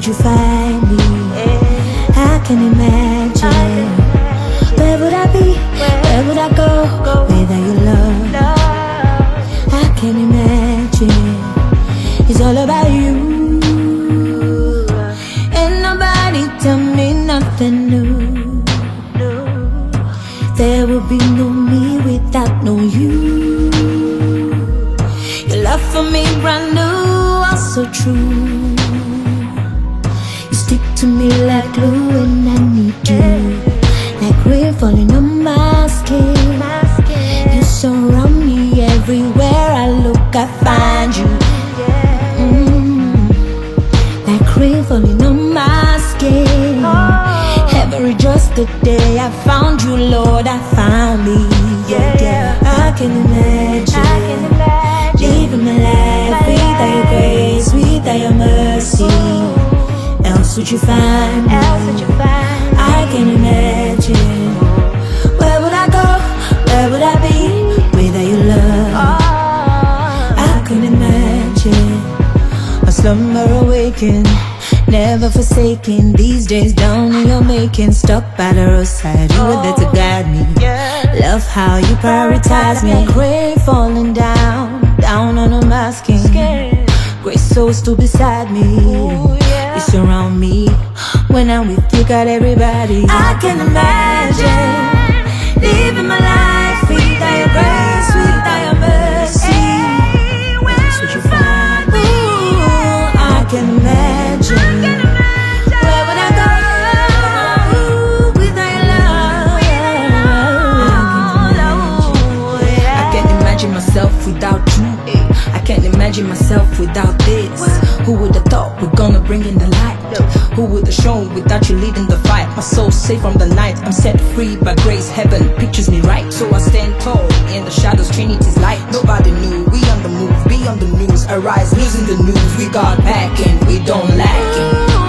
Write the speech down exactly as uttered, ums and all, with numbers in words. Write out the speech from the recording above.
you find me? I can imagine. Where would I be? Where would I go without your love? I can imagine. It's all about you. Ain't nobody tell me nothing new. There will be no me without no you. Your love for me brand new, also true. You stick to me like glue when I need you. Like rain falling on my skin. You surround me everywhere I look, I find you. mm. Like rain falling on my skin. Heaven rejoiced the day I found you, Lord, I found me. Yeah, yeah. I can imagine living my life without your grace, without your mercy. Else would you find me? I can imagine. Where would I go? Where would I be without your love? I can imagine. A slumber awaken, never forsaken. These days down in your making, stuck by the roadside. You were there to guide me. Love how you prioritize me. Rain falling down, down on a masking. Great souls still beside me. You surround me. When I'm with you, got everybody. I can imagine living my life without your grace, without your mercy. That's what you find me. I can imagine. Where would I go without your love? I can't imagine myself without you. I can't imagine myself without this. Who would have thought we're gonna bring in the light? Who would have shown without you leading the fight? My soul's safe from the night. I'm set free by grace. Heaven pictures me right. So I stand tall in the shadows, Trinity's light. Nobody knew, we on the move, be on the news. Arise, losing the news. We got back and we don't lack it.